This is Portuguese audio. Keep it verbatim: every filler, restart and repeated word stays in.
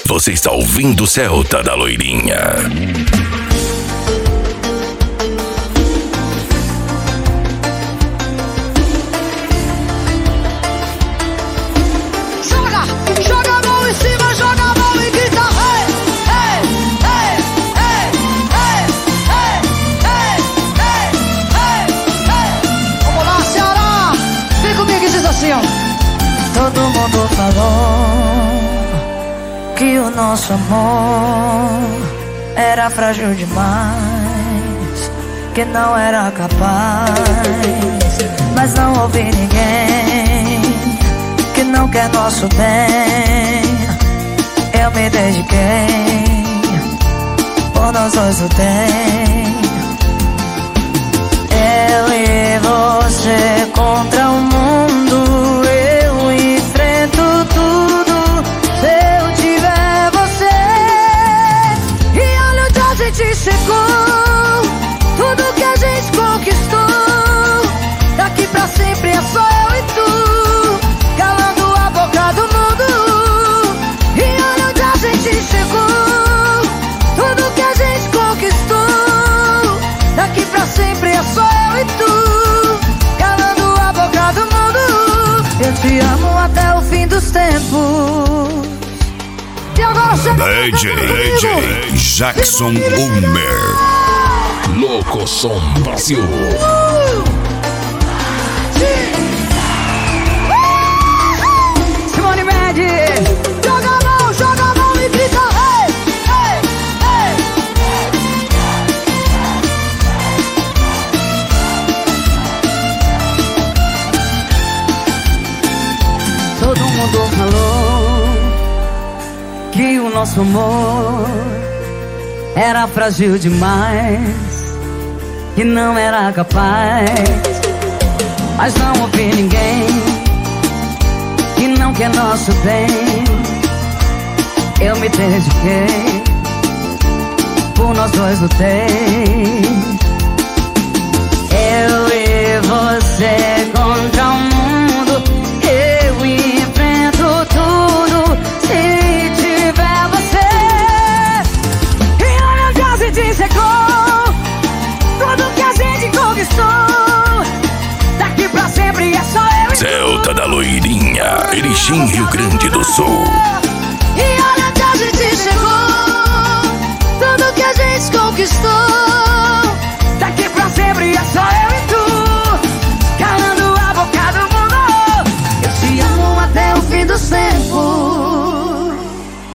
Você está ouvindo Celta da Loirinha. Joga, joga a mão em cima, joga a mão e grita hey, hey, hey, hey, hey, hey, hey, hey, hey, hey. Vamos lá, Ceará, vem comigo e diz assim, ó. Todo mundo falou que o nosso amor era frágil demais, que não era capaz, mas não ouvi ninguém que não quer nosso bem. Eu me dediquei, por nós dois lutei. Eu e você contra o mundo, eu enfrento tudo se eu tiver você. E olha onde a gente chegou, tudo que a gente conquistou. Daqui pra sempre é só eu e tu, calando a boca do mundo. E olha onde a gente chegou, tudo que a gente conquistou. Daqui pra sempre é só eu e tu, calando a boca do mundo. Eu te amo até o fim dos tempos. E agora você D J, D J Jackson Ulmer. Louco Som Brasil. Uh! Simone Mendes, joga a mão, joga a mão e grita hey, hey, hey. Todo mundo falou que o nosso amor era frágil demais, que não era capaz, mas não ouvi ninguém que não quer nosso bem. Eu me dediquei, por nós dois lutei. Eu e você contra o mundo, eu enfrento tudo se tiver você. E olha onde a gente chegou, tudo que a gente conquistou. Daqui pra sempre é só eu e Celta da Loirinha, Erechim, Rio Grande do Sul. E olha onde a gente chegou, tudo que a gente conquistou. Daqui pra sempre é só eu e tu, calando a boca do mundo. Eu te amo até o fim dos tempos.